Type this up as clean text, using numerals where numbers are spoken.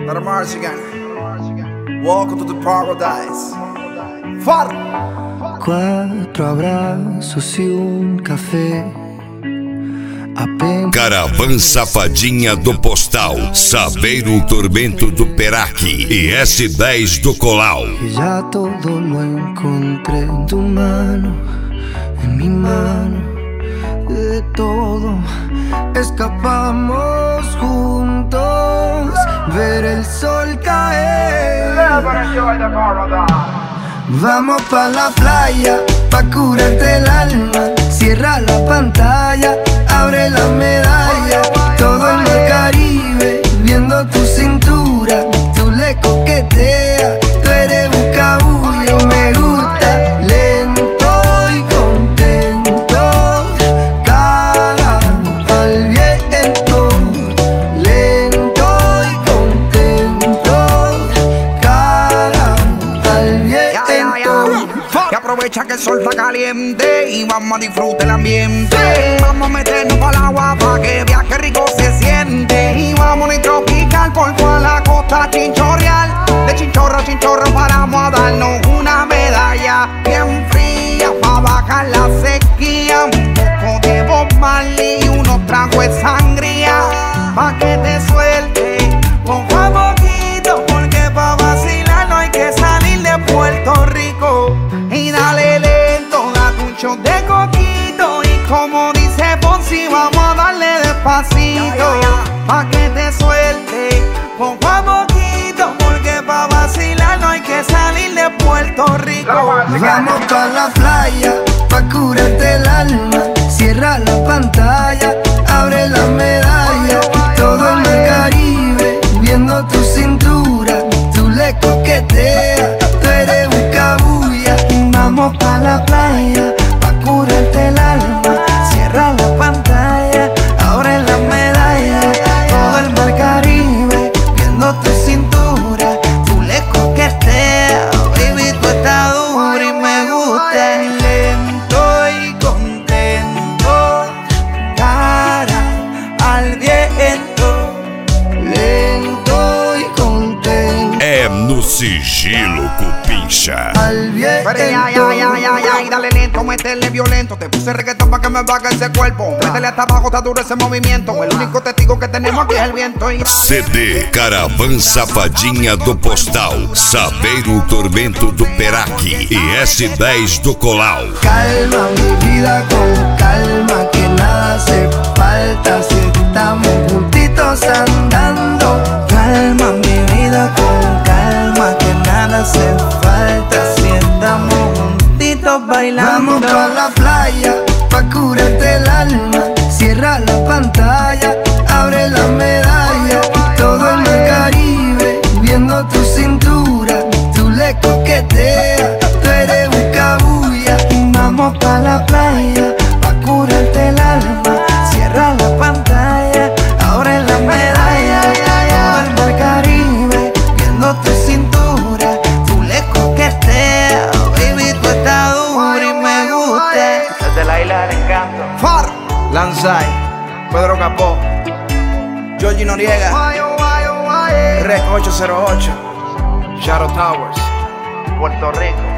Not a Martian. Welcome to the paradise. Far. 4 abraços e um café. Caravan Safadinha do Postal, Saveiro Tormento do Peraque e S10 do Colau. Y ya todo lo encontré en tu mano, en mi mano. De todo escapamos juntos, ver el sol caer. Vamos pa' la playa, pa' curarte el alma. Cierra la pantalla, abre la medalla. Todo el mar Caribe, viendo tu cintura. Tú le coqueteas, tú eres buscabulla y me gusta. Lento y contento, cara al viento. Lento y contento, cara al viento. Y aprovecha que el sol está caliente y vamos a disfrutar el ambiente. Vamos a meternos para el agua para que veas que rico se siente. Y vamos a tropical por toda la costa chinchorreal. De chinchorro a chinchorro paramos a darnos una medalla bien fría para bajar la sequía. Un poco de Bob Marley y unos tragos de sangría pa' que te suelte poco a poquito, porque pa' vacilar no hay que salir de Puerto Rico. Y dale lento, date un shot de coquito. Y como dice Fonsi, vamos a darle despacito pa' que te suelte poco a poquito, porque pa' vacilar no hay que salir de Puerto Rico. Vamos pa' la playa, pa' curarte el alma. Cierra la pantalla, abre la medalla. Todo el mar Caribe, viendo tu cintura. Tú le coqueteas, tú eres buscabulla. Vamos pa' la playa, pa' curarte el alma. Cierra la pantalla, abre la medalla. Todo el mar Caribe, viendo tu cintura. Tú le coqueteas, baby, tú estás dura y me gusta. Lento y contento, cara al viento. Lento y contento, É no sigilo, Cupincha. al viento. Ay, dale lento, métele violento. Te puse reggaetón pa' que me baje ese cuerpo. Métele hasta abajo, está duro ese movimiento. El único testigo que tenemos aquí es el viento. Y CD Caravan Safadinha do Postal, Saveiro Tormento do Peraque e S10 do Colau. Calma mi vida con calma, que nada hace falta si estamos juntitos andando. Calma mi vida con calma, que nada hace falta si estamos juntitos bailando. Vamos pa' la playa, pa' curarte el alma. Cierra la pantalla, abre la medalla. Todo el mar Caribe, viendo tu cintura. Tú le coqueteas, tú eres buscabulla. Vamos pa' la playa, pa' curarte el alma. Cierra la pantalla, abre la medalla. Todo el mar Caribe, viendo tu cintura. Tú le coqueteas, baby, tú estás dura y me gusta. desde la isla del encanto. Far, Lanzai, Pedro Capó, Georgie Noriega, Rec 808, Shadow Towers, Puerto Rico.